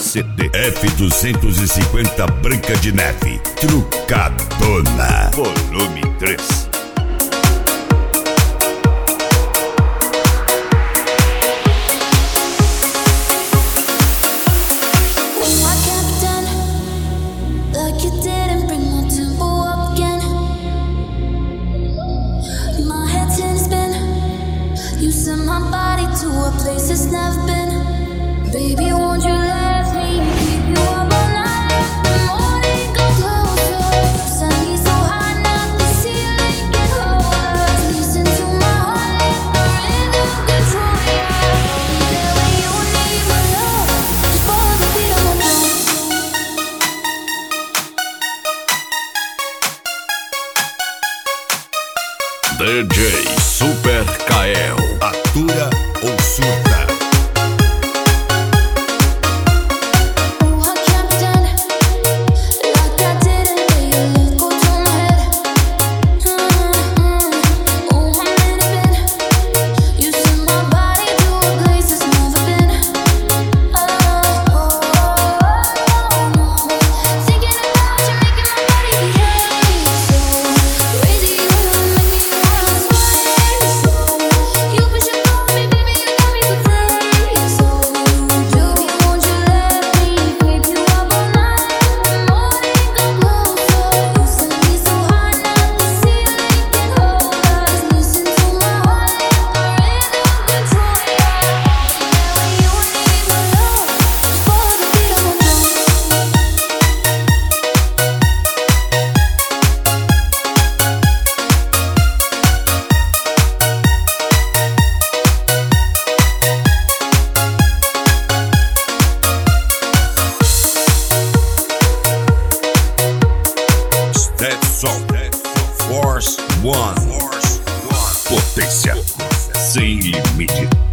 CD F250 Branca de Neve Trucadona Volume 3. You sent my body to a place it's never been. Baby, won't you let me keep you up all night? The morning go closer. Send me so high now the ceiling can hold us. Listen to my heart, I'm in control. I'll be there when you need my love. Just follow the beat of my drum. DJ Super Kael. Atura ou surta? Force One. Potência sem limite.